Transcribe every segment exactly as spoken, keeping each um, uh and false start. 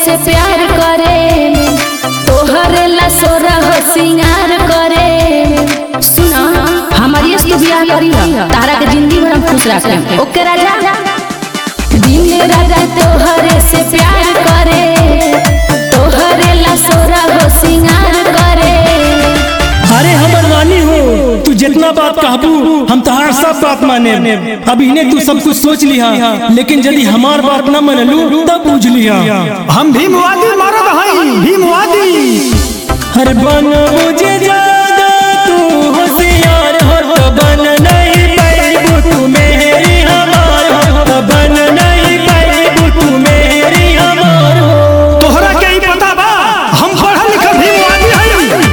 से प्यार करे, तोहरे ला सोरा हो सिंगार करे। सुना हमारी इसकी बियाह करी तारा के जिंदगी भर हम खुश रखें। ओके राजा दिन राजा तोहरे से प्यार करे, तोहरे ला सोरा हो सिंगार करे। अरे हमर रानी हो तू जितना बात कहबू हम तहार सब बात माने। अब इन्हें तू सब कुछ सोच लिया, लेकिन यदि हमार बात न मनलू तब बुझ लिया हम भीमवादी मरद हई भीमवादी। हर बन मुझे ज्यादा तू होशियार हो तो बन नहीं पाएबू तू मेरी हमार हो, तो बन नहीं पाएबू तू मेरी हमार हो। तोहरा के ही पता बा हम पढ़ल लिखल भीमवादी हई।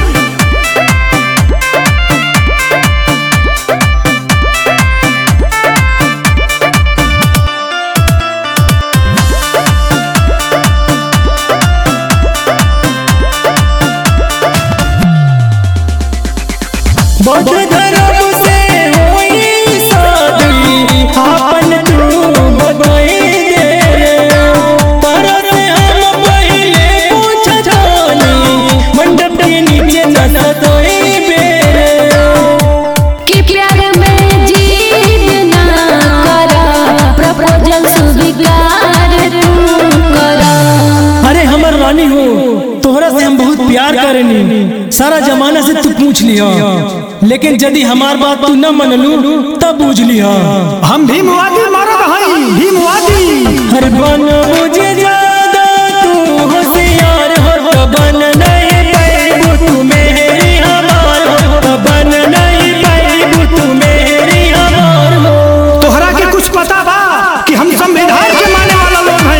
बौद्ध धर्म से होई शादी आपन तू बदई दे, पर से हम पहले पूछ जानी मंडप के नीचे न सतोई बेरे। कि प्यार में जीत ना करा, प्रपोजल स्वीकार तू करा। अरे हमर रानी हो तोहरा से हम बहुत प्यार करेनी, सारा जमाना से तू पूछ लिया, लेकिन यदि हमार बात तू न मनलू तब बुझ लिया हम भीमवादी मरद हई भीमवादी। हर बन मुझे ज्यादा तू होशियार हो तो बन नहीं पाएबू तू मेरी हमार हो, तो बन नहीं पाएबू तू मेरी हमार हो। तोहरा के कुछ पता बा कि हम संविधान के माने वाला लोग हई।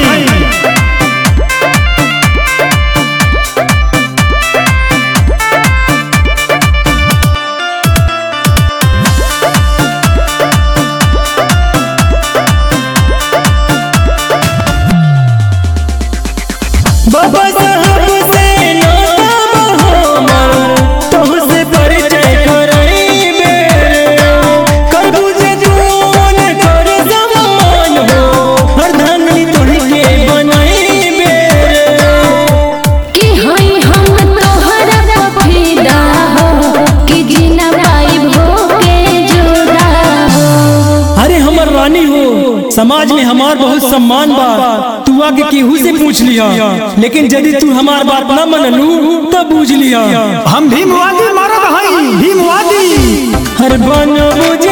बाबा साहब से नाता हमर तोहसे परिचय कराइबे, करबू जे जून कर सम्मान हो प्रधानी तोहके बनाइबे। कि हई हम तोहरा फिदा हो, कि जीना पाइब हो के जुदा हो। अरे हमर रानी हो समाज में हमार बहुत सम्मान बा, तू आगे केहू से पूछ लिया, लेकिन यदि तू हमार बात न मनलू तब बुझ लिया हम भीमवादी मरद हई भीमवादी। हर बन मुझे